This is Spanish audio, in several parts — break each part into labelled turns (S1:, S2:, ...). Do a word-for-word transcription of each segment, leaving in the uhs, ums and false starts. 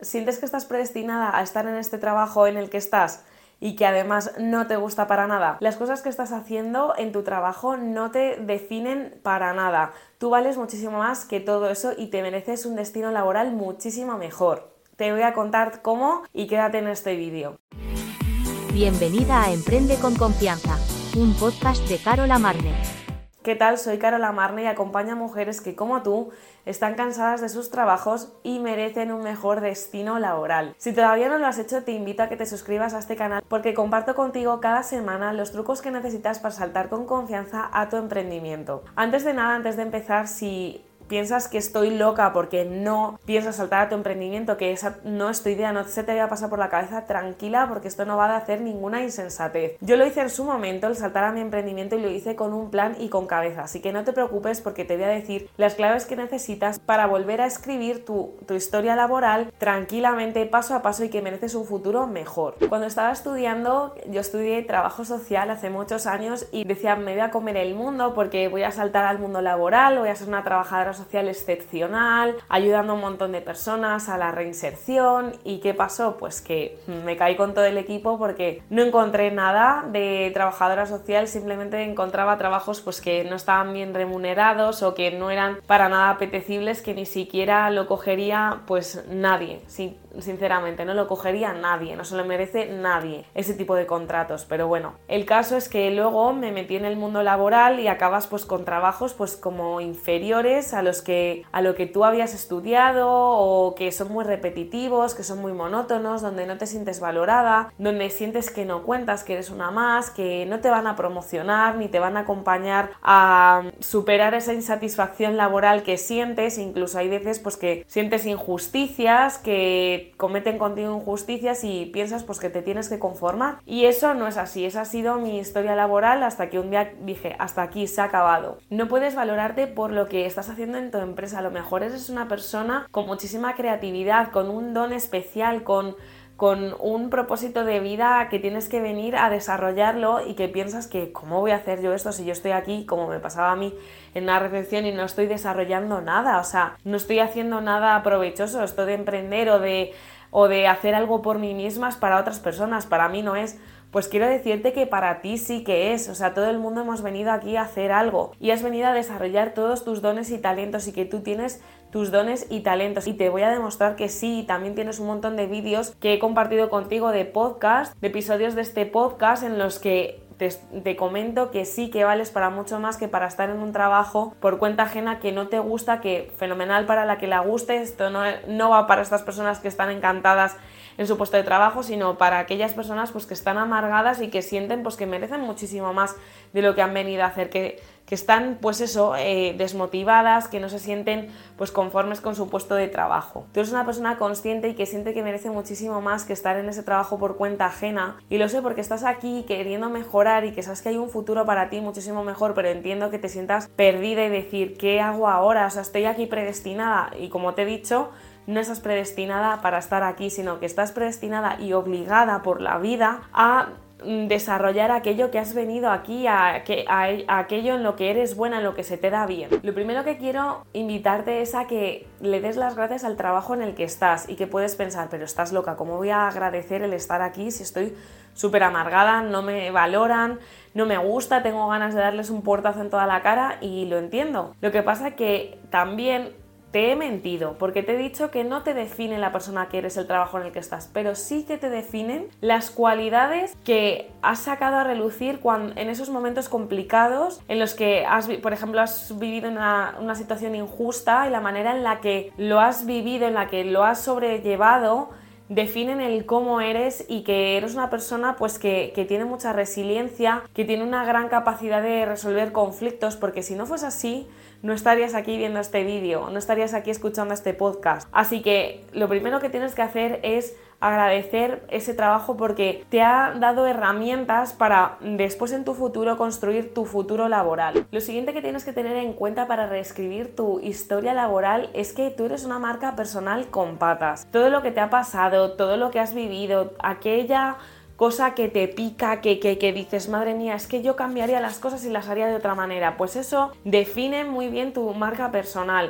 S1: sientes que estás predestinada a estar en este trabajo en el que estás y que además no te gusta para nada. Las cosas que estás haciendo en tu trabajo no te definen para nada. Tú vales muchísimo más que todo eso y te mereces un destino laboral muchísimo mejor. Te voy a contar cómo y quédate en este vídeo.
S2: Bienvenida a Emprende con Confianza, un podcast de Carola Marne.
S1: ¿Qué tal? Soy Carola Marne y acompaño a mujeres que, como tú, están cansadas de sus trabajos y merecen un mejor destino laboral. Si todavía no lo has hecho, te invito a que te suscribas a este canal porque comparto contigo cada semana los trucos que necesitas para saltar con confianza a tu emprendimiento. Antes de nada, antes de empezar, si piensas que estoy loca porque no piensas saltar a tu emprendimiento, que esa no es tu idea, no se te vaya a pasar por la cabeza, tranquila, porque esto no va a hacer ninguna insensatez. Yo lo hice en su momento, el saltar a mi emprendimiento, y lo hice con un plan y con cabeza, así que no te preocupes porque te voy a decir las claves que necesitas para volver a escribir tu, tu historia laboral tranquilamente, paso a paso, y que mereces un futuro mejor. Cuando estaba estudiando, yo estudié trabajo social hace muchos años y decía, me voy a comer el mundo porque voy a saltar al mundo laboral, voy a ser una trabajadora social excepcional, ayudando a un montón de personas a la reinserción. ¿Y qué pasó? Pues que me caí con todo el equipo porque no encontré nada de trabajadora social, simplemente encontraba trabajos pues que no estaban bien remunerados o que no eran para nada apetecibles, que ni siquiera lo cogería pues nadie, sí, sinceramente no lo cogería nadie, no se lo merece nadie ese tipo de contratos. Pero bueno, el caso es que luego me metí en el mundo laboral y acabas pues con trabajos pues como inferiores a los que a lo que tú habías estudiado, o que son muy repetitivos, que son muy monótonos, donde no te sientes valorada, donde sientes que no cuentas, que eres una más, que no te van a promocionar ni te van a acompañar a superar esa insatisfacción laboral que sientes. Incluso hay veces pues que sientes injusticias, que cometen contigo injusticias y piensas pues que te tienes que conformar, y eso no es así. Esa ha sido mi historia laboral hasta que un día dije, hasta aquí, se ha acabado. No puedes valorarte por lo que estás haciendo en tu empresa. A lo mejor eres una persona con muchísima creatividad, con un don especial, con con un propósito de vida que tienes que venir a desarrollarlo, y que piensas que ¿cómo voy a hacer yo esto si yo estoy aquí, como me pasaba a mí, en una recepción y no estoy desarrollando nada? O sea, no estoy haciendo nada provechoso. Esto de emprender o de, o de hacer algo por mí misma es para otras personas, para mí no es. Pues quiero decirte que para ti sí que es. O sea, todo el mundo hemos venido aquí a hacer algo y has venido a desarrollar todos tus dones y talentos, y que tú tienes tus dones y talentos, y te voy a demostrar que sí. También tienes un montón de vídeos que he compartido contigo, de podcast, de episodios de este podcast, en los que Te, te comento que sí, que vales para mucho más que para estar en un trabajo por cuenta ajena que no te gusta, que fenomenal para la que la guste. Esto no, no va para estas personas que están encantadas en su puesto de trabajo, sino para aquellas personas pues que están amargadas y que sienten pues que merecen muchísimo más de lo que han venido a hacer, que, que están pues eso, eh, desmotivadas, que no se sienten pues conformes con su puesto de trabajo. Tú eres una persona consciente y que siente que merece muchísimo más que estar en ese trabajo por cuenta ajena, y lo sé porque estás aquí queriendo mejorar y que sabes que hay un futuro para ti muchísimo mejor, pero entiendo que te sientas perdida y decir, ¿qué hago ahora? O sea, estoy aquí predestinada, y como te he dicho, no estás predestinada para estar aquí, sino que estás predestinada y obligada por la vida a desarrollar aquello que has venido aquí, a, que, a, a aquello en lo que eres buena, en lo que se te da bien. Lo primero que quiero invitarte es a que le des las gracias al trabajo en el que estás, y que puedes pensar, pero estás loca, ¿cómo voy a agradecer el estar aquí si estoy súper amargada, no me valoran, no me gusta, tengo ganas de darles un portazo en toda la cara? Y lo entiendo. Lo que pasa es que también te he mentido, porque te he dicho que no te define la persona que eres el trabajo en el que estás, pero sí que te definen las cualidades que has sacado a relucir cuando, en esos momentos complicados en los que, has, por ejemplo, has vivido una, una situación injusta, y la manera en la que lo has vivido, en la que lo has sobrellevado, definen el cómo eres, y que eres una persona pues que, que tiene mucha resiliencia, que tiene una gran capacidad de resolver conflictos, porque si no fuese así, no estarías aquí viendo este vídeo, no estarías aquí escuchando este podcast. Así que lo primero que tienes que hacer es agradecer ese trabajo, porque te ha dado herramientas para después en tu futuro construir tu futuro laboral. Lo siguiente que tienes que tener en cuenta para reescribir tu historia laboral es que tú eres una marca personal con patas. Todo lo que te ha pasado, todo lo que has vivido, aquella cosa que te pica, que, que, que dices, madre mía, es que yo cambiaría las cosas y las haría de otra manera, pues eso define muy bien tu marca personal.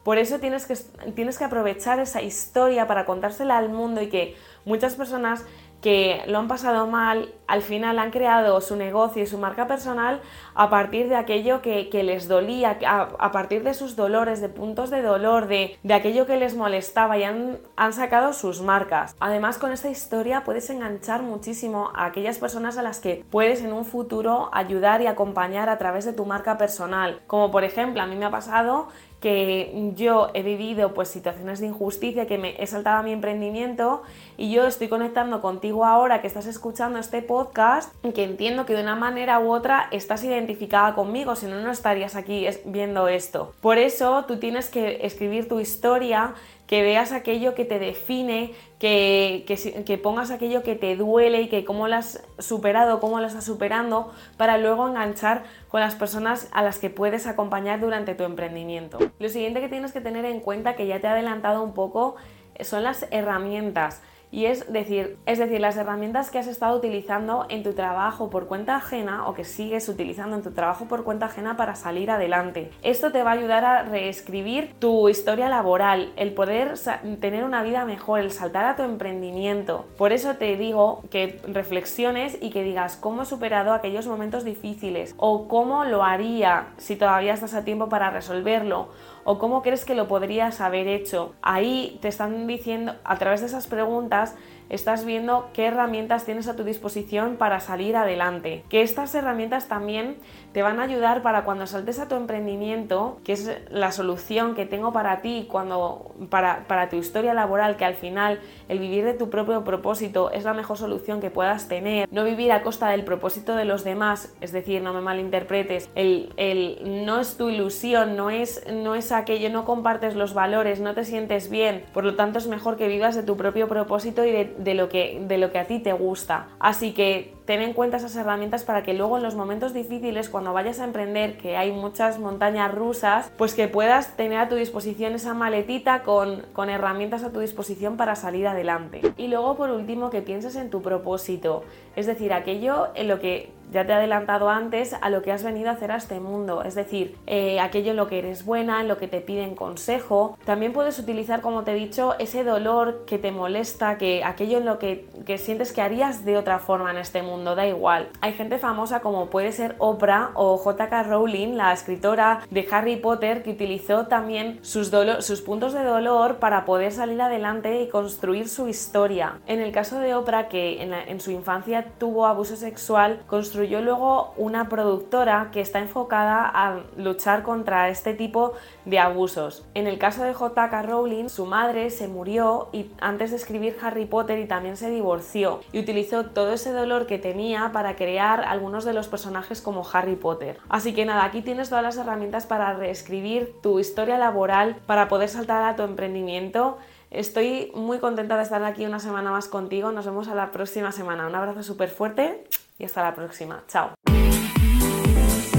S1: Por eso tienes que, tienes que aprovechar esa historia para contársela al mundo y que muchas personas que lo han pasado mal, al final han creado su negocio y su marca personal a partir de aquello que, que les dolía, a, a partir de sus dolores, de puntos de dolor, de, de aquello que les molestaba y han, han sacado sus marcas. Además, con esta historia puedes enganchar muchísimo a aquellas personas a las que puedes en un futuro ayudar y acompañar a través de tu marca personal. Como por ejemplo, a mí me ha pasado que yo he vivido pues situaciones de injusticia, que me he saltado a mi emprendimiento y yo estoy conectando contigo ahora que estás escuchando este podcast, que entiendo que de una manera u otra estás identificada conmigo, si no, no estarías aquí viendo esto. Por eso tú tienes que escribir tu historia, que veas aquello que te define, que, que, que pongas aquello que te duele y que cómo lo has superado, cómo lo estás superando, para luego enganchar con las personas a las que puedes acompañar durante tu emprendimiento. Lo siguiente que tienes que tener en cuenta, que ya te he adelantado un poco, son las herramientas. Y es decir, es decir, las herramientas que has estado utilizando en tu trabajo por cuenta ajena o que sigues utilizando en tu trabajo por cuenta ajena para salir adelante. Esto te va a ayudar a reescribir tu historia laboral, el poder tener una vida mejor, el saltar a tu emprendimiento. Por eso te digo que reflexiones y que digas cómo he superado aquellos momentos difíciles o cómo lo haría si todavía estás a tiempo para resolverlo, o cómo crees que lo podrías haber hecho. Ahí te están diciendo, a través de esas preguntas, estás viendo qué herramientas tienes a tu disposición para salir adelante. Que estas herramientas también te van a ayudar para cuando saltes a tu emprendimiento, que es la solución que tengo para ti, cuando, para, para tu historia laboral, que al final el vivir de tu propio propósito es la mejor solución que puedas tener. No vivir a costa del propósito de los demás, es decir, no me malinterpretes, el, el, no es tu ilusión, no es, no es aquello, no compartes los valores, no te sientes bien, por lo tanto es mejor que vivas de tu propio propósito y de, de, lo, que, de lo que a ti te gusta. Así que ten en cuenta esas herramientas para que luego en los momentos difíciles, cuando vayas a emprender, que hay muchas montañas rusas, pues que puedas tener a tu disposición esa maletita con, con herramientas a tu disposición para salir adelante. Y luego, por último, que pienses en tu propósito, es decir, aquello en lo que ya te he adelantado antes, a lo que has venido a hacer a este mundo, es decir, eh, aquello en lo que eres buena, en lo que te piden consejo. También puedes utilizar, como te he dicho, ese dolor que te molesta, que aquello en lo que, que sientes que harías de otra forma en este mundo, da igual. Hay gente famosa como puede ser Oprah o J K Rowling, la escritora de Harry Potter, que utilizó también sus, dolor, sus puntos de dolor para poder salir adelante y construir su historia. En el caso de Oprah, que en, la, en su infancia tuvo abuso sexual, construyó Construyó luego una productora que está enfocada a luchar contra este tipo de abusos. En el caso de J K Rowling, su madre se murió y antes de escribir Harry Potter y también se divorció y utilizó todo ese dolor que tenía para crear algunos de los personajes como Harry Potter. Así que nada, aquí tienes todas las herramientas para reescribir tu historia laboral, para poder saltar a tu emprendimiento. Estoy muy contenta de estar aquí una semana más contigo. Nos vemos a la próxima semana. Un abrazo súper fuerte y hasta la próxima. Chao.